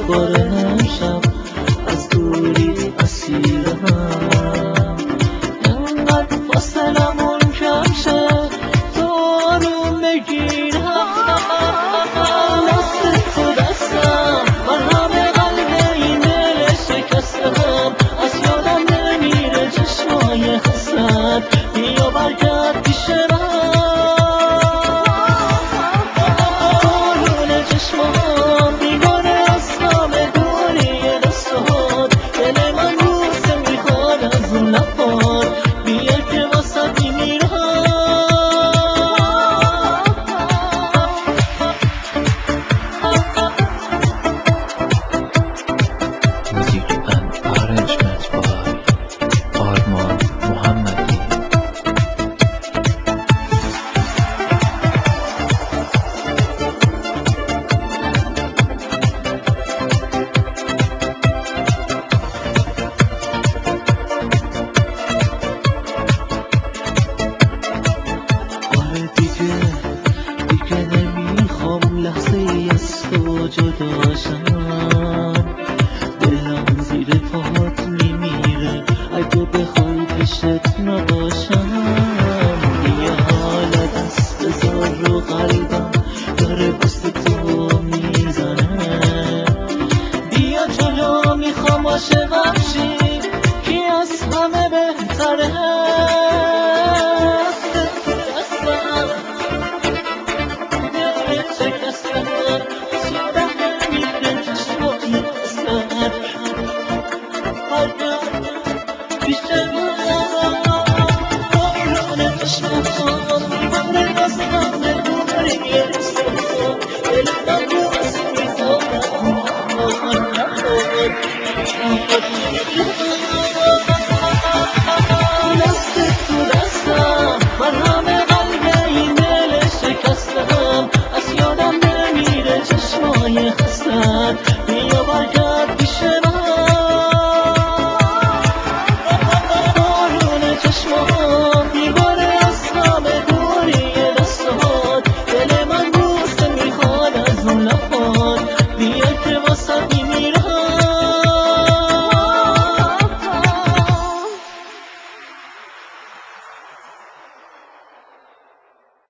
دوباره امشب از دوری اسیرم. انقدر فاصلمون کم شه تو آروم بگیرم. دست تو دستم مرهم قلب این دل شکستم. از یادم نمیره چشمای خستت، بیا برگرد پیش من. قربون چشمام بیگانه هستم دوری دستات. دل من بوسه میخواد از اون لبات، بیا که واسط میمیرم. Music and arrangement by Arman Muhammadi. آره دیگه نمیخوام لحظه ای از تو جداشم. دلم زیر پاهات میمیره اگه بخوای پیشت نباشم. یه حال دست بذار رو قلبم داره بست تو میزنه. بیا جلو میخوام عاشقم